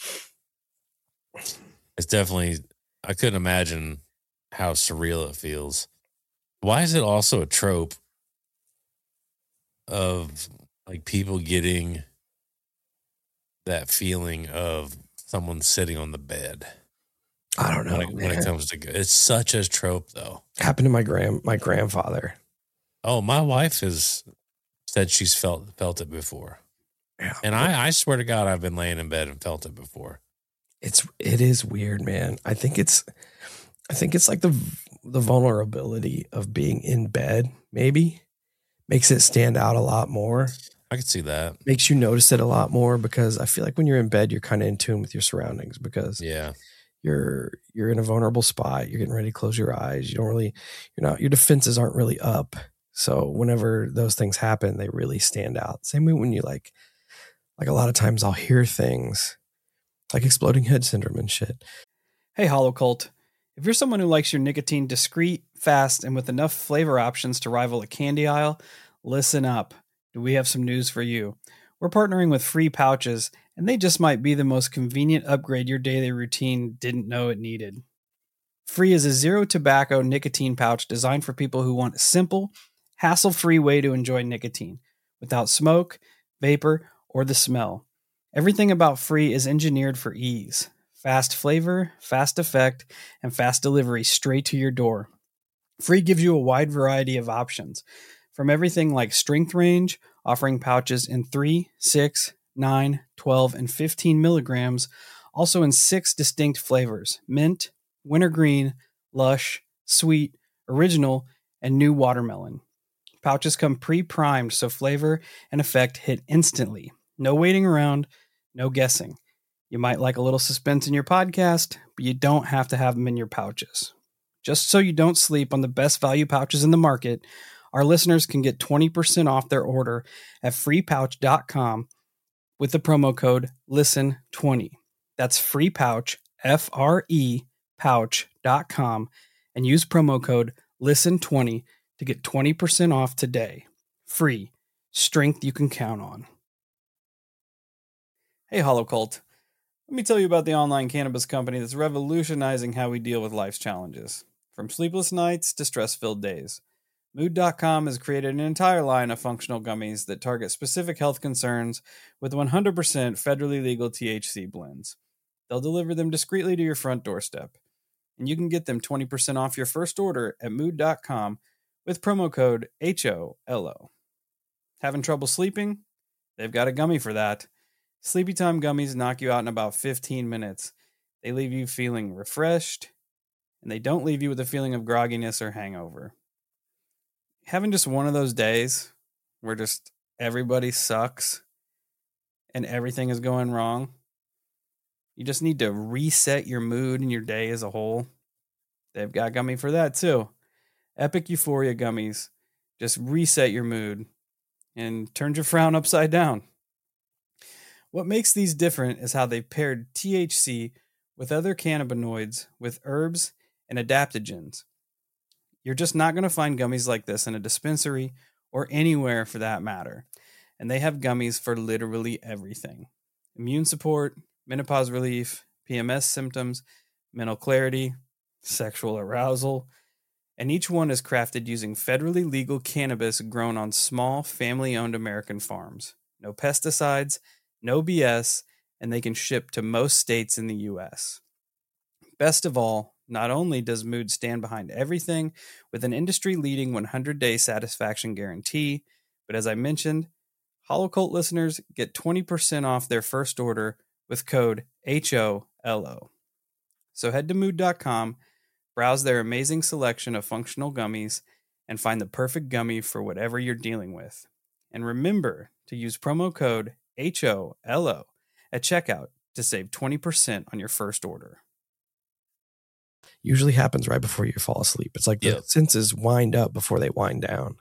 It's definitely, I couldn't imagine how surreal it feels. Why is it also a trope of like people getting that feeling of someone sitting on the bed? I don't know. When it, when it comes to, it's such a trope though. Happened to my grand, my grandfather. Oh, my wife has said she's felt, felt it before. Yeah. And I, I swear to God, I've been laying in bed and felt it before. It's, it is weird, man. I think it's, I think it's like the, the vulnerability of being in bed maybe makes it stand out a lot more. I could see that. Makes you notice it a lot more because I feel like when you're in bed, you're kind of in tune with your surroundings because yeah, you're, you're in a vulnerable spot. You're getting ready to close your eyes. You don't really, you're not, your defenses aren't really up. So whenever those things happen, they really stand out. Same way when you like, like a lot of times I'll hear things like exploding head syndrome and shit. Hey, Hollow Cult. If you're someone who likes your nicotine discreet, fast, and with enough flavor options to rival a candy aisle, listen up. We have some news for you. We're partnering with Free Pouches, and they just might be the most convenient upgrade your daily routine didn't know it needed. Free is a zero tobacco nicotine pouch designed for people who want a simple, hassle-free way to enjoy nicotine without smoke, vapor, or the smell. Everything about Free is engineered for ease. Fast flavor, fast effect, and fast delivery straight to your door. Free gives you a wide variety of options, from everything like strength range, offering pouches in three, six, nine, twelve, and fifteen milligrams, also in six distinct flavors: mint, wintergreen, lush, sweet, original, and new watermelon. Pouches come pre-primed so flavor and effect hit instantly. No waiting around, no guessing. You might like a little suspense in your podcast, but you don't have to have them in your pouches. Just so you don't sleep on the best value pouches in the market, our listeners can get twenty percent off their order at free pouch dot com with the promo code listen twenty. That's FreePouch, F R E, pouch dot com, and use promo code listen twenty to get twenty percent off today. Free. Strength you can count on. Hey, Hollow Cult. Let me tell you about the online cannabis company that's revolutionizing how we deal with life's challenges. From sleepless nights to stress-filled days, Mood dot com has created an entire line of functional gummies that target specific health concerns with one hundred percent federally legal T H C blends. They'll deliver them discreetly to your front doorstep, and you can get them twenty percent off your first order at Mood dot com with promo code H O L O. Having trouble sleeping? They've got a gummy for that. Sleepy Time gummies knock you out in about fifteen minutes. They leave you feeling refreshed, and they don't leave you with a feeling of grogginess or hangover. Having just one of those days where just everybody sucks and everything is going wrong, you just need to reset your mood and your day as a whole. They've got gummy for that too. Epic Euphoria gummies. Just reset your mood and turn your frown upside down. What makes these different is how they've paired T H C with other cannabinoids, with herbs and adaptogens. You're just not going to find gummies like this in a dispensary or anywhere for that matter. And they have gummies for literally everything. Immune support, menopause relief, P M S symptoms, mental clarity, sexual arousal. And each one is crafted using federally legal cannabis grown on small, family-owned American farms. No pesticides, no B S, and they can ship to most states in the U S. Best of all, not only does Mood stand behind everything with an industry-leading one hundred day satisfaction guarantee, but as I mentioned, Hollow Cult listeners get twenty percent off their first order with code H O L O. So head to Mood dot com, browse their amazing selection of functional gummies, and find the perfect gummy for whatever you're dealing with. And remember to use promo code H O L O at checkout to save twenty percent on your first order. Usually happens right before you fall asleep. It's like the yep. senses wind up before they wind down.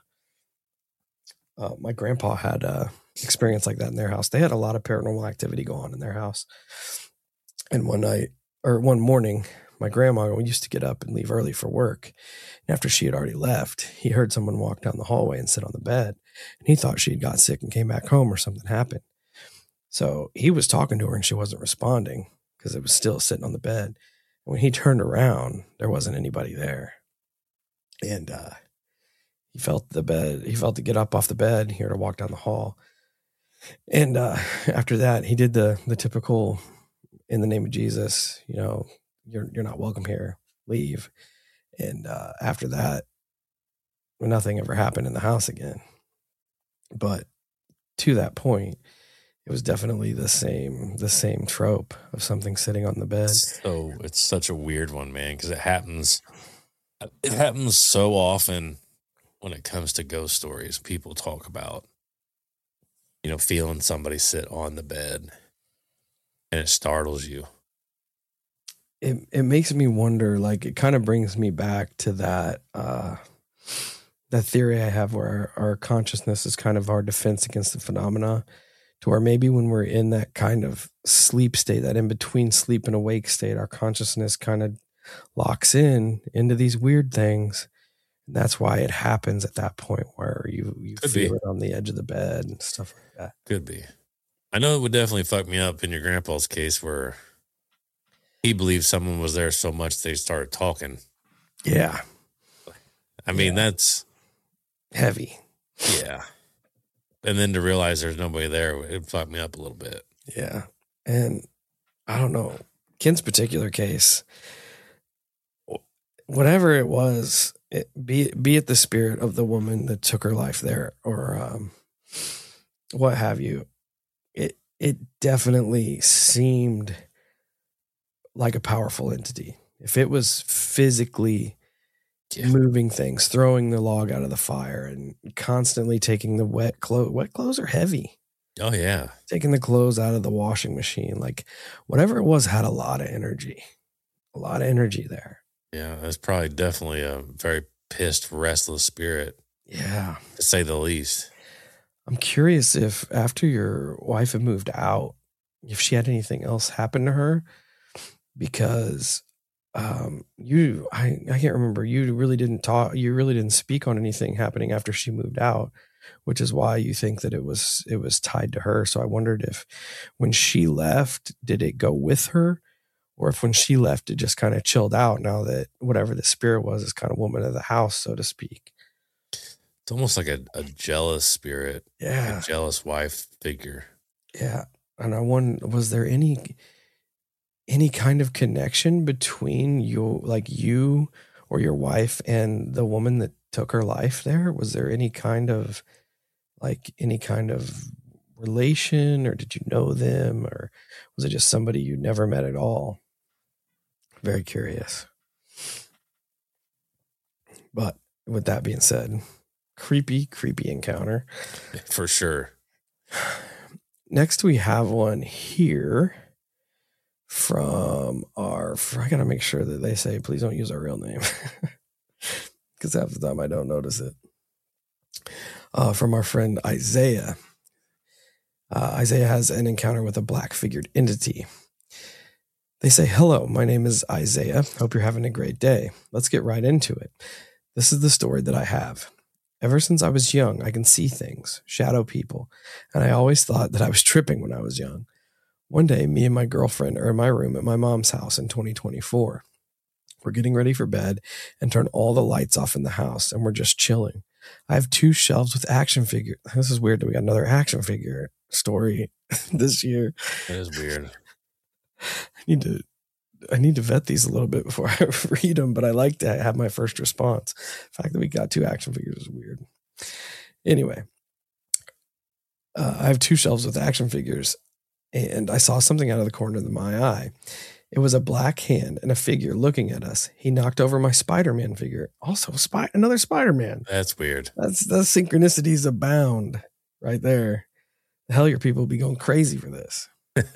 Uh, my grandpa had a experience like that in their house. They had a lot of paranormal activity go on in their house. And one night or one morning, my grandma used to get up and leave early for work. And after she had already left, he heard someone walk down the hallway and sit on the bed. And he thought she had got sick and came back home or something happened. So he was talking to her and she wasn't responding because it was still sitting on the bed. And when he turned around, there wasn't anybody there. And uh, he felt the bed. He felt to get up off the bed. He heard her walk down the hall. And uh, after that, he did the the typical, in the name of Jesus, you know, you're you're not welcome here. Leave. And uh, after that, nothing ever happened in the house again. But to that point, it was definitely the same the same trope of something sitting on the bed. So it's such a weird one, man, because it happens. It happens so often when it comes to ghost stories. People talk about, you know, feeling somebody sit on the bed, and it startles you. It it makes me wonder. Like, it kind of brings me back to that uh, that theory I have, where our, our consciousness is kind of our defense against the phenomena. To where maybe when we're in that kind of sleep state, that in between sleep and awake state, our consciousness kind of locks in into these weird things. And that's why it happens at that point where you, you feel it on the edge of the bed and stuff like that. Could be. I know it would definitely fuck me up in your grandpa's case where he believed someone was there so much they started talking. Yeah. I mean, yeah. That's heavy. Yeah. And then to realize there's nobody there, it fucked me up a little bit. Yeah. And I don't know, Ken's particular case, whatever it was, it, be, be it the spirit of the woman that took her life there or um, what have you, it, it definitely seemed like a powerful entity. If it was physically Yeah. moving things, throwing the log out of the fire and constantly taking the wet clothes. Wet clothes are heavy. Oh, yeah. Taking the clothes out of the washing machine. Like, whatever it was had a lot of energy. A lot of energy there. Yeah, that's probably definitely a very pissed, restless spirit. Yeah. To say the least. I'm curious if after your wife had moved out, if she had anything else happen to her, because Um, you, I, I can't remember. You really didn't talk. You really didn't speak on anything happening after she moved out, which is why you think that it was it was tied to her. So I wondered if, when she left, did it go with her, or if when she left, it just kind of chilled out. Now that whatever the spirit was is kind of woman of the house, so to speak. It's almost like a, a jealous spirit, yeah, a jealous wife figure. Yeah, and I wonder, was there any? any kind of connection between you, like you or your wife and the woman that took her life there? Was there any kind of like any kind of relation, or did you know them, or was it just somebody you never met at all? Very curious. But with that being said, creepy, creepy encounter. For sure. Next, we have one here from our, I gotta make sure that they say, please don't use our real name. Because half the time I don't notice it. Uh, from our friend Isaiah. Uh, Isaiah has an encounter with a black figured entity. They say, hello, my name is Isaiah. Hope you're having a great day. Let's get right into it. This is the story that I have. Ever since I was young, I can see things, shadow people, and I always thought that I was tripping when I was young. One day, me and my girlfriend are in my room at my mom's house in twenty twenty-four. We're getting ready for bed and turn all the lights off in the house, and we're just chilling. I have two shelves with action figures. This is weird that we got another action figure story this year. That is weird. I need to I need to vet these a little bit before I read them, but I like to have my first response. The fact that we got two action figures is weird. Anyway, uh, I have two shelves with action figures, and I saw something out of the corner of my eye. It was a black hand and a figure looking at us. He knocked over my Spider-Man figure. Also, spy- another Spider-Man. That's weird. That's that's synchronicities abound right there. The hell, your people will be going crazy for this.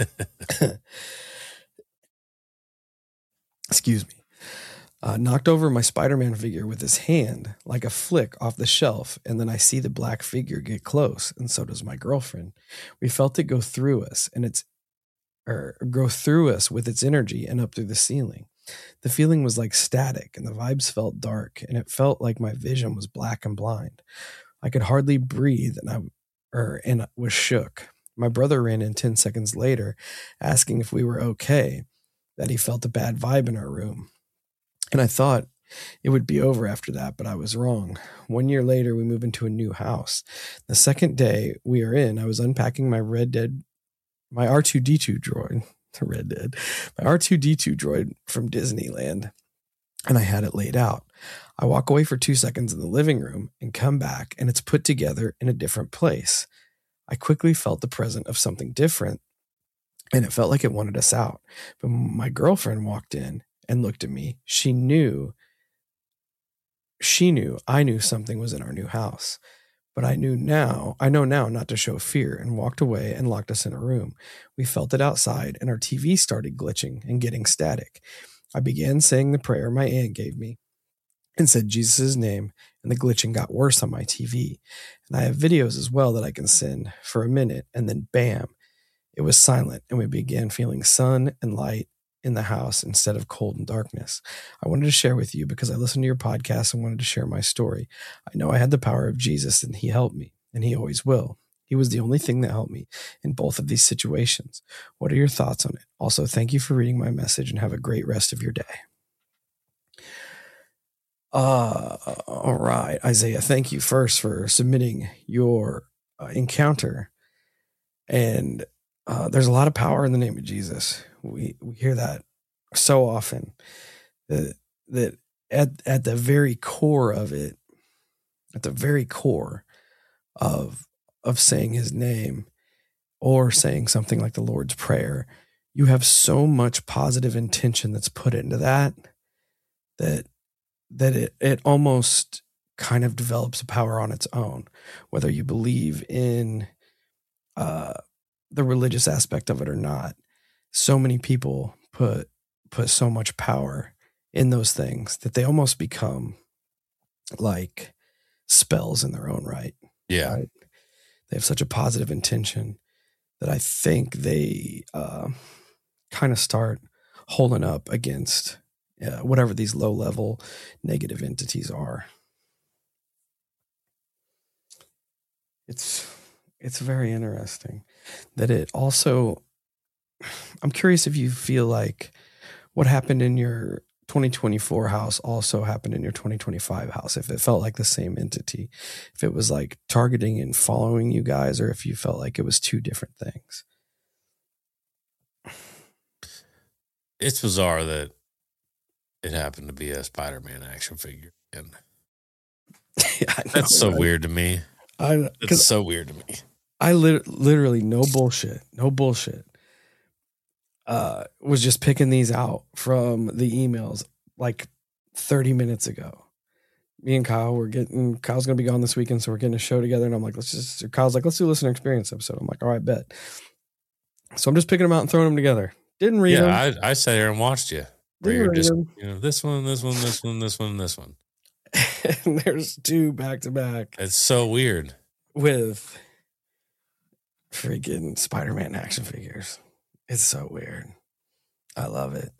Excuse me. Uh, knocked over my Spider-Man figure with his hand like a flick off the shelf, and then I see the black figure get close, and so does my girlfriend. We felt it go through us, and it's or go through us with its energy and up through the ceiling. The feeling was like static, and the vibes felt dark, and it felt like my vision was black and blind. I could hardly breathe, and I er, and was shook. My brother ran in ten seconds later, asking if we were okay, that he felt a bad vibe in our room. And I thought it would be over after that, but I was wrong. One year later, we moved into a new house. The second day we are in, I was unpacking my Red Dead, my R two D two droid, Red Dead, my R two D two droid from Disneyland, and I had it laid out. I walk away for two seconds in the living room and come back, and it's put together in a different place. I quickly felt the presence of something different, and it felt like it wanted us out. But my girlfriend walked in and looked at me. She knew, she knew, I knew something was in our new house. But I knew now, I know now not to show fear, and walked away and locked us in a room. We felt it outside, and our T V started glitching and getting static. I began saying the prayer my aunt gave me and said Jesus' name, and the glitching got worse on my T V. And I have videos as well that I can send for a minute, and then bam, it was silent, and we began feeling sun and light in the house instead of cold and darkness. I wanted to share with you because I listened to your podcast and wanted to share my story. I know I had the power of Jesus, and he helped me, and he always will. He was the only thing that helped me in both of these situations. What are your thoughts on it? Also, thank you for reading my message, and have a great rest of your day. Uh, all right, Isaiah, thank you first for submitting your uh, encounter. And uh, there's a lot of power in the name of Jesus. We we hear that so often, that, that at, at the very core of it, at the very core of, of saying his name or saying something like the Lord's Prayer, you have so much positive intention that's put into that, that that it, it almost kind of develops a power on its own, whether you believe in uh, the religious aspect of it or not. So many people put put so much power in those things that they almost become like spells in their own right. Yeah. Right? They have such a positive intention that I think they uh, kind of start holding up against Uh, whatever these low level negative entities are. It's, it's very interesting that it also, I'm curious if you feel like what happened in your twenty twenty-four house also happened in your twenty twenty-five house. If it felt like the same entity, if it was like targeting and following you guys, or if you felt like it was two different things. It's bizarre that it happened to be a Spider-Man action figure. And Yeah, I know, that's so right? weird to me. I, It's so weird to me. I lit- literally, no bullshit, no bullshit. Uh, was just picking these out from the emails like thirty minutes ago. Me and Kyle were getting, Kyle's going to be gone this weekend, so we're getting a show together. And I'm like, let's just, Kyle's like, let's do a listener experience episode. I'm like, all right, bet. So I'm just picking them out and throwing them together. Didn't read them. Yeah, I, I sat here and watched you. Where Didn't you're read just, them. you know, this one, this one, this one, this one, this one. And there's two back to back It's so weird. with freaking Spider-Man action figures. It's so weird. I love it.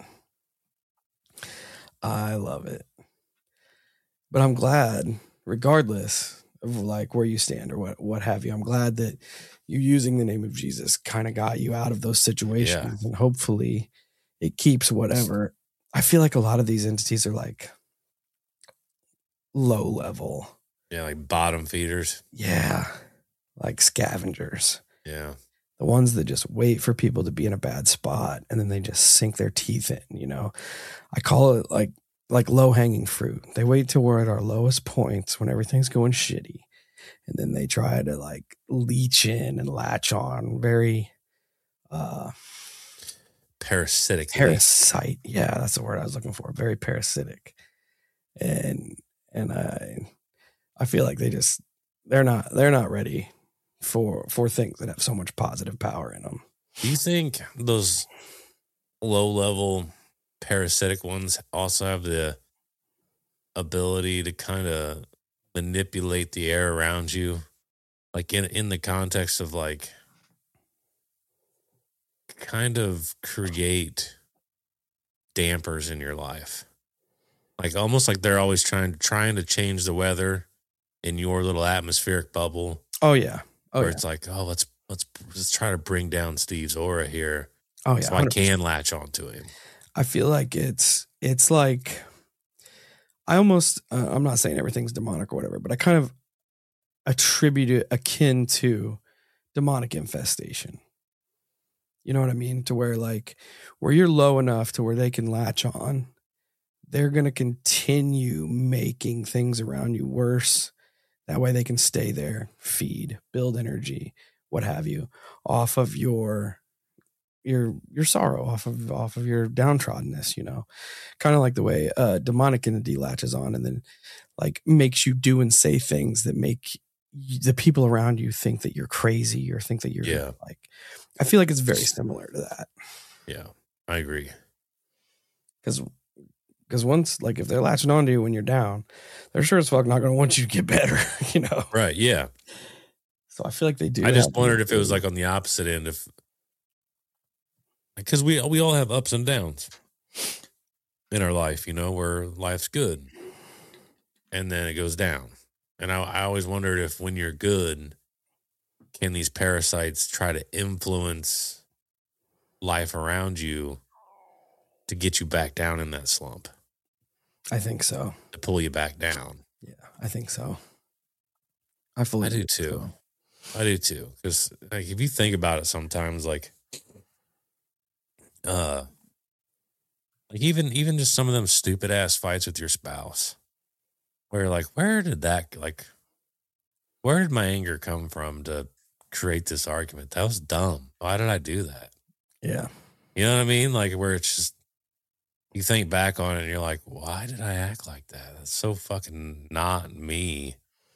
I love it. But I'm glad, regardless of like where you stand or what, what have you, I'm glad that you using the name of Jesus kind of got you out of those situations. Yeah. And hopefully it keeps whatever. I feel like a lot of these entities are like low level. Yeah, like bottom feeders. Yeah. Like scavengers. Yeah. The ones that just wait for people to be in a bad spot and then they just sink their teeth in, you know. I call it like like low hanging fruit. They wait till we're at our lowest points when everything's going shitty. And then they try to like leech in and latch on very uh parasitic. Parasite. Yeah, that's the word I was looking for. Very parasitic. And and I I feel like they just they're not they're not ready for for things that have so much positive power in them. Do you think those low level parasitic ones also have the ability to kind of manipulate the air around you, like in in the context of like kind of create dampers in your life. Like almost like they're always trying trying to change the weather in your little atmospheric bubble. Oh yeah. Oh where yeah. it's like, oh, let's let's let's try to bring down Steve's aura here. Oh yeah. So I can latch onto him. I feel like it's it's like I almost uh, I'm not saying everything's demonic or whatever, but I kind of attribute it akin to demonic infestation. You know what I mean? To where like where you're low enough to where they can latch on, they're going to continue making things around you worse. That way they can stay there, feed, build energy, what have you, off of your your your sorrow, off of off of your downtroddenness, you know. Kind of like the way uh demonic entity latches on and then like makes you do and say things that make the people around you think that you're crazy or think that you're yeah. like, I feel like it's very similar to that. Yeah, I agree. Because because once, like, if they're latching onto you when you're down, they're sure as fuck not going to want you to get better, you know? Right, yeah. So I feel like they do. I just wondered if it was like on the opposite end, if because we we all have ups and downs in our life, you know, where life's good and then it goes down. And I, I always wondered if when you're good, can these parasites try to influence life around you to get you back down in that slump? I think so. To pull you back down. Yeah, I think so. I fully I do too. So. I do too. Because like, if you think about it sometimes, like, uh, like even even just some of them stupid ass fights with your spouse, where like, where did that like, where did my anger come from to create this argument? That was dumb. Why did I do that? Yeah. You know what I mean? Like where it's just, you think back on it and you're like, why did I act like that? That's so fucking not me.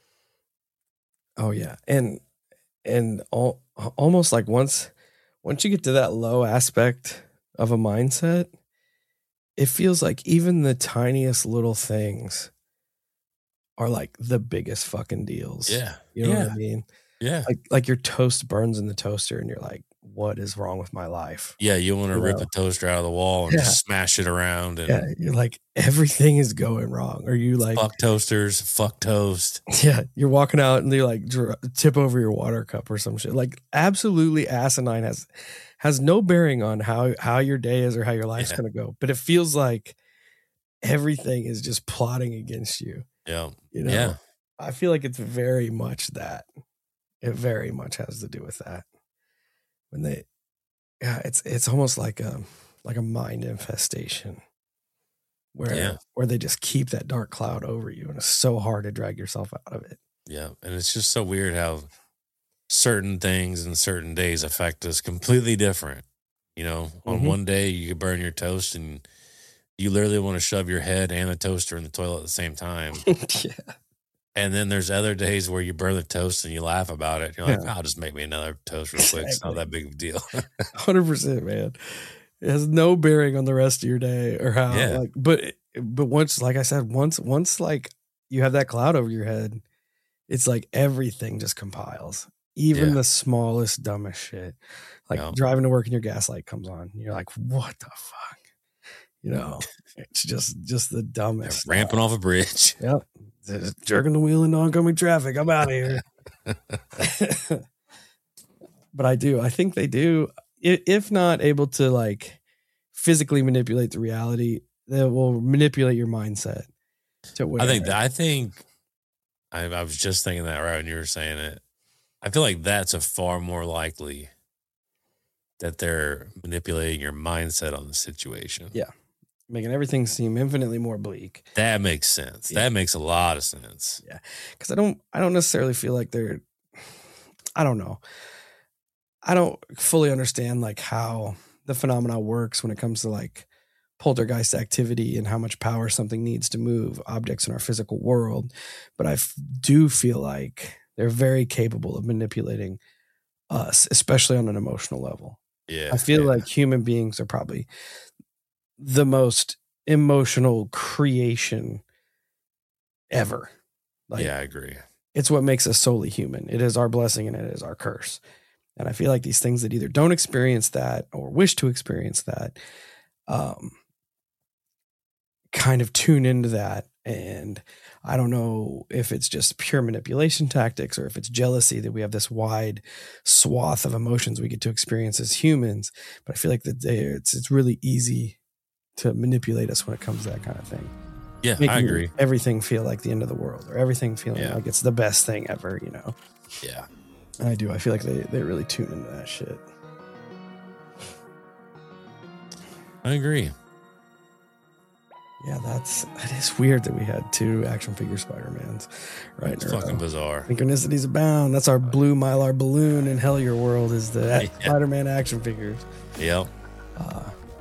Oh yeah. And, and all, almost like once, once you get to that low aspect of a mindset, it feels like even the tiniest little things are like the biggest fucking deals. Yeah. You know yeah. what I mean? Yeah. Like, like your toast burns in the toaster and you're like, what is wrong with my life? Yeah. You want to rip know? a toaster out of the wall and yeah. just smash it around. And yeah. You're like, everything is going wrong. Or you like, fuck toasters, fuck toast. Yeah. You're walking out and they like dr- tip over your water cup or some shit. Like absolutely asinine, has, has no bearing on how, how your day is or how your life's yeah. going to go. But it feels like everything is just plotting against you. Yeah. You know, yeah. I feel like it's very much that. It very much has to do with that. When they, yeah, it's it's almost like a like a mind infestation, where yeah. where they just keep that dark cloud over you, and it's so hard to drag yourself out of it. Yeah, and it's just so weird how certain things and certain days affect us completely different. You know, on mm-hmm. one day you could burn your toast and you literally want to shove your head and the toaster in the toilet at the same time. yeah. And then there's other days where you burn the toast and you laugh about it. You're like, yeah. oh, just make me another toast real quick. Exactly. It's not that big of a deal. one hundred percent, man. It has no bearing on the rest of your day or how, yeah. like, but, but once, like I said, once, once like you have that cloud over your head, it's like everything just compiles, even yeah. the smallest, dumbest shit. Like no. driving to work and your gas light comes on. You're like, what the fuck? You know, it's just, just the dumbest. Yeah, ramping off a bridge. Yep. Jerking the wheel into oncoming traffic. I'm out of here. But I do. I think they do. If not able to like physically manipulate the reality, they will manipulate your mindset. To where I think. That, I think. I, I was just thinking that right when you were saying it. I feel like that's a far more likely that they're manipulating your mindset on the situation. Yeah. Making everything seem infinitely more bleak. That makes sense. Yeah. That makes a lot of sense. Yeah. Cause I don't, I don't necessarily feel like they're, I don't know. I don't fully understand like how the phenomena works when it comes to like poltergeist activity and how much power something needs to move objects in our physical world. But I f- do feel like they're very capable of manipulating us, especially on an emotional level. Yeah. I feel yeah. like human beings are probably the most emotional creation ever. Like, yeah, I agree. It's what makes us solely human. It is our blessing and it is our curse. And I feel like these things that either don't experience that or wish to experience that, um, kind of tune into that. And I don't know if it's just pure manipulation tactics or if it's jealousy that we have this wide swath of emotions we get to experience as humans. But I feel like that it's it's really easy to manipulate us when it comes to that kind of thing. Yeah, Making I agree. Everything feel like the end of the world, or everything feeling Yeah. like it's the best thing ever, you know? Yeah. And I do. I feel like they, they really tune into that shit. I agree. Yeah, that's that is weird that we had two action figure Spider-Mans right It's in a row. fucking bizarre. Synchronicities abound. That's our blue Mylar balloon in Hell Your World is the Yeah. Spider-Man action figures. Yep. Uh,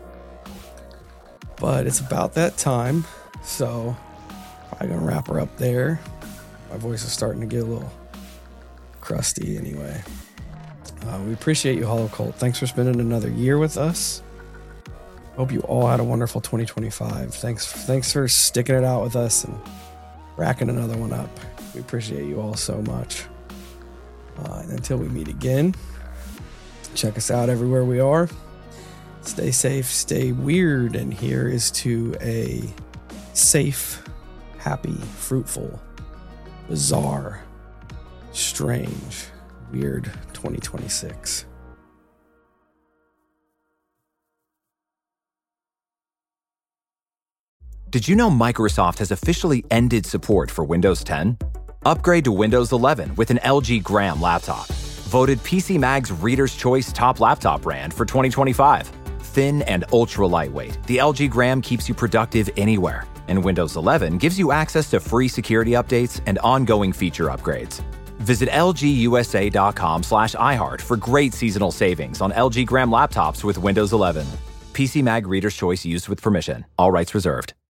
but it's about that time, so probably gonna wrap her up there. My voice is starting to get a little crusty anyway. Uh, we appreciate you, Hollow Cult. Thanks for spending another year with us. Hope you all had a wonderful twenty twenty-five. Thanks, thanks for sticking it out with us and racking another one up. We appreciate you all so much. Uh, and until we meet again, check us out everywhere we are. Stay safe, stay weird, and here is to a safe, happy, fruitful, bizarre, strange, weird twenty twenty-six. Did you know Microsoft has officially ended support for Windows ten? Upgrade to Windows eleven with an L G Gram laptop. Voted P C Mag's Reader's Choice Top Laptop Brand for twenty twenty-five. Thin and ultra lightweight, the L G Gram keeps you productive anywhere. And Windows eleven gives you access to free security updates and ongoing feature upgrades. Visit lgusa.com slash iHeart for great seasonal savings on L G Gram laptops with Windows eleven. P C Mag Reader's Choice used with permission. All rights reserved.